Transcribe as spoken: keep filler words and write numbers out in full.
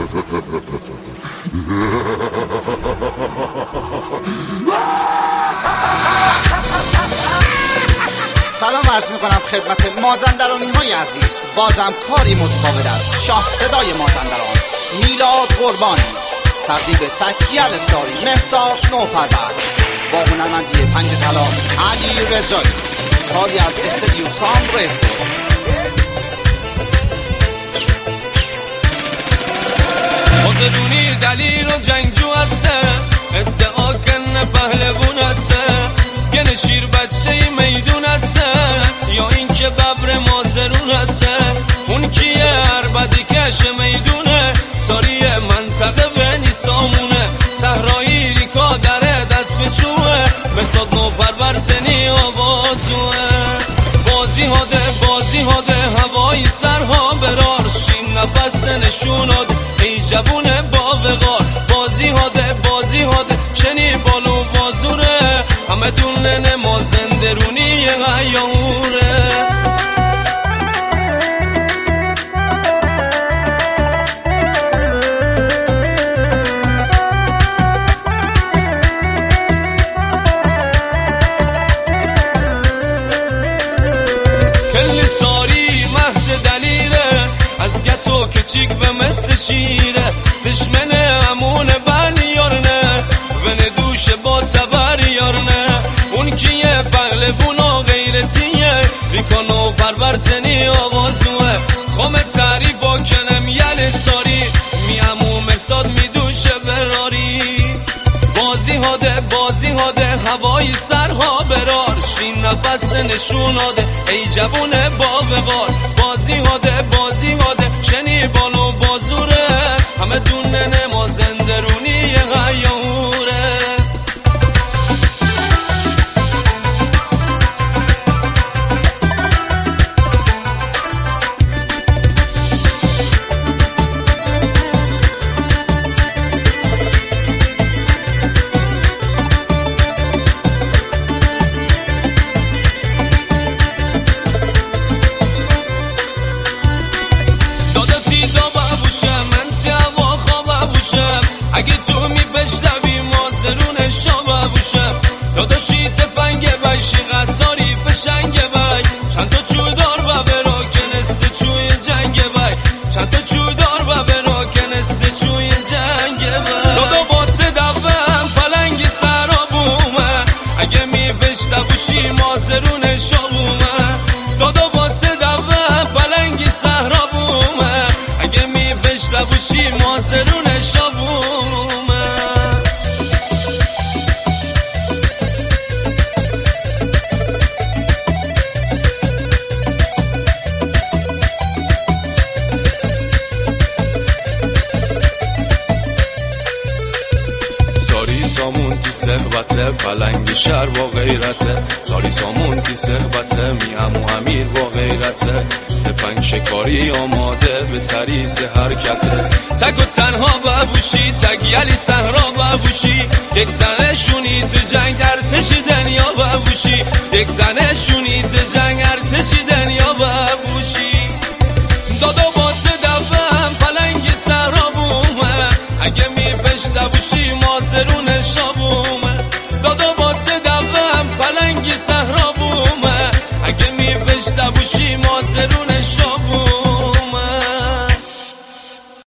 سلام عرض میکنم خدمت مازندرانی های عزیز. بازم کاری متفاوت از شاه صدای مازندران میلاد قربانی، تقدیم تکیه استاری مهرزاد نوپرور با هنرمندی پنج طلا علی رضایی، کاری از استودیو سام ره. مازرونی دلیر و جنگجو هسته، ادعا کنه پهلوون هسته، گن شیر بچه میدون هسته، یا این که ببر مازرون هسته. اون کیه عربدی کش میدونه، ساری منطقه ونی سامونه، صحرایی ریکا دره دست بچوه، مساد نوپرور زنی آوازوه. بازی هاده بازی هاده هوایی سرها برار، شیم نفس نشوناد ای جوونه با وقار. بازی هاده بازی هاده چنی بالو بازوره، همه دونه مازندرونی غیاوره. کلی ساری مهد دلیره، از گتو کچیک به مثل شیره، دشمن امون بن یارنه، ون دوش با تبر یارنه. اون کیه پهلوون و غیرتیه، ریکانو پرورتنی آوازوه. خوام تعریف با کنم یل ساری، می امو مرساد می دوشه براری. بازی هاده بازی هاده هوایی سرها برار، شین نفس نشوناده ای جوونه با وقار. بازی هاده بازی هاده شنی بالو بازوره، همه دونه مازندرونی غیاوره. اگه تو می بشنوی مازرون شابه بوشم، داداشی تفنگ بایشی قطاری فشنگ بای، چند تا چودار و برا کنسته چوی جنگ بای، چند تا چودار و برا کنسته چوی جنگ بای. دادا بات دوم پلنگی سرا بومه، اگه می بشنوی مازرون شابومه. دادا بات دوم پلنگی سرا بومه، اگه می بشنوی مازرون شابومه. ساری سامون تی صحبته، پلنگ شهر با غیرته. ساری سامون تی صحبته، می امو امیر با غیرته. تفنگ شکاری آماده به سریس حرکته. تک و تنها ببوشی تک یلی صحرا ببوشی، یک تنشونی تو جنگ ارتش دنیا ببوشی، یک تنشونی تو جنگ ارتش دنیا ببوشی.